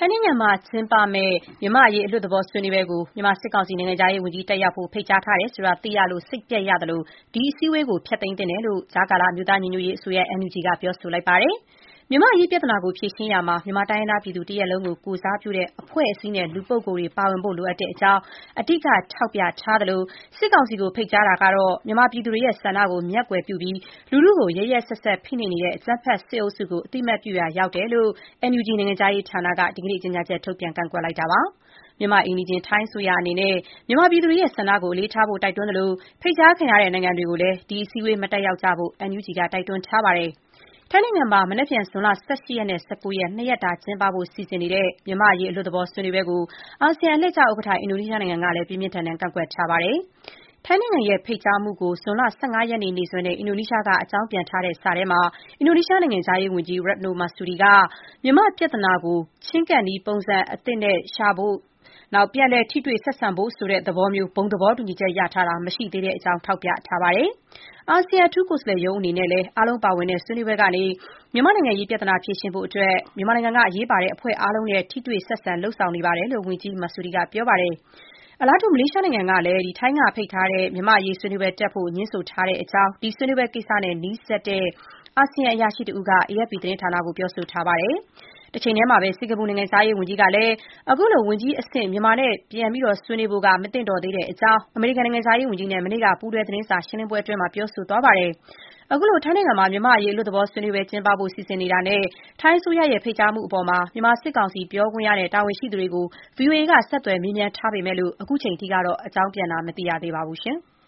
ထိုင်းနိုင်ငံမှာကျင်းပမယ့်မြန်မာ့အရေးအလွတ်သဘောဆွေးနွေးပွဲကိုမြန်မာစစ်ကောင်စီနိုင်ငံခြားရေးဝန်ကြီးတက်ရောက်ဖို့ဖိတ်ကြားထားတယ်ဆိုတာသိရလို့စိတ်ပျက်ရသလိုဒီအစည်းအဝေးကိုဖျက်သိမ်းသင့်တယ်လို့ကြားကာလအမျိုးသားညီညွတ်ရေးအစိုးရ NUG ကပြောဆိုလိုက်ပါတယ်။ မြန်မာ့အရေးပြဿနာကိုဖြေရှင်းရာမှာမြန်မာတိုင်းရင်းသားပြည်သူတရပ်လုံးကိုကိုယ်စားပြုတဲ့အဖွဲ့အစည်းနဲ့လူပုဂ္ဂိုလ်တွေပါဝင်ဖို့လိုအပ်တဲ့အကြောင်းအဓိကထောက်ပြထားသလိုစစ်ကောင်စီကိုဖိတ်ကြားတာကတော့မြန်မာပြည်သူတွေရဲ့ဆန္ဒကိုမျက်ကွယ်ပြုပြီးလူထုကိုရက်ရက်စက်စက်ဖိနှိပ်နေတဲ့အကြမ်းဖက်စစ်အုပ်စုကိုအသိအမှတ်ပြုရာရောက်တယ်လို့ NUG နိုင်ငံခြားရေးဌာနကဒီကနေ့ကြေညာချက်ထုတ်ပြန်ကန့်ကွက်လိုက်တာပါ။မြန်မာ့အိမ်နီးချင်းထိုင်းအစိုးရအနေနဲ့မြန်မာပြည်သူတွေရဲ့ဆန္ဒကိုအလေးထားဖို့တိုက်တွန်းသလိုဖိတ်ကြားခံရတဲ့နိုင်ငံတွေကိုလည်းဒီအစည်းအဝေးမတက်ရောက်ကြဖို့ NUG ကတိုက်တွန်းထားပါတယ်။ထိုင်းနိုင်ငံမှာမနက်ဖြန်ဇွန်လ ၁၈ ရက်နဲ့ ၁၉ ရက် ၂ ရက်တာကျင်းပဖို့စီစဉ်နေတဲ့မြန်မာ့အရေးအလွတ်သဘောဆွေးနွေးပွဲကိုအာဆီယံအလှည့်ကျဥက္ကဋ္ဌအင်ဒိုနီးရှားနိုင်ငံကလည်းပြင်းပြင်းထန်ထန်ကန့်ကွက်ထားပါတယ်။ထိုင်းနိုင်ငံရဲ့ဖိတ်ကြားမှုကိုဇွန်လ ၁၅ ရက်နေ့စွဲနဲ့အင်ဒိုနီးရှားကအကြောင်းပြန်ထားတဲ့စာထဲမှာအင်ဒိုနီးရှားနိုင်ငံခြားရေးဝန်ကြီး Retno Marsudi ကမြန်မာပြဿနာကိုချဉ်းကပ်နည်းပုံစံအသစ်နဲ့ရှာဖို့ပြန်လည်ထိတွေ့ဆက်ဆံဖို့ဆိုတဲ့သဘောမျိုးဘုံသဘောတူညီချက်ရထားတာမရှိသေးတဲ့အကြောင်းထောက်ပြထားပါတယ်။အာဆီယံအထူးကိုယ်စားလှယ်ရုံးအနေနဲ့လည်းအားလုံးပါဝင်တဲ့ဆွေးနွေးပွဲကနေမြန်မာနိုင်ငံရေးပြဿနာဖြေရှင်းဖို့အတွက်မြန်မာနိုင်ငံကအရေးပါတဲ့အဖွဲ့အားလုံးနဲ့ထိတွေ့ဆက်ဆံလုပ်ဆောင်နေပါတယ်လို့ဝန်ကြီး Marsudi ကပြောပါတယ်။အလားတူမလေးရှားနိုင်ငံကလည်းထိုင်းကဖိတ်ထားတဲ့မြန်မာ့အရေးဆွေးနွေးပွဲတက်ဖို့ငြင်းဆိုထားတဲ့အကြောင်းဒီဆွေးနွေးပွဲကိစ္စနဲ့နီးစပ်တဲ့အာဆီယံအရာရှိတဦးက AFP သတင်းဌာနကိုပြောဆိုထားပါတယ်။တချိန်တည်းမှာပဲစင်ကာပူနိုင်ငံခြားရေးဝန်ကြီးကလည်းအခုလိုဝန်ကြီးအဆင့်မြန်မာနဲ့ပြန်ဆွေးနွေးဖို့ကမသင့်တော်သေးတဲ့အကြောင်းအမေရိကန်နိုင်ငံခြားရေးဝန်ကြီးနဲ့မနေ့ကပူးတွဲသတင်းစာရှင်းလင်းပွဲအတွင်းပြောဆိုသွားပါတယ်။အခုလိုထိုင်းနိုင်ငံမှာမြန်မာ့အရေးအလွတ်သဘောဆွေးနွေးပွဲကျင်းပဖို့စီစဉ်နေတာနဲ့ထိုင်းအစိုးရရဲ့ဖိတ်ကြားမှုအပေါ်မြန်မာစစ်ကောင်စီပြောခွင့်ရနဲ့တာဝန်ရှိသူတွေကို VOA ကဆက်သွယ်မေးမြန်းထားပေမဲ့အခုချိန်ထိကတော့အကြောင်းပြန်တာမသိရသေးပါဘူး။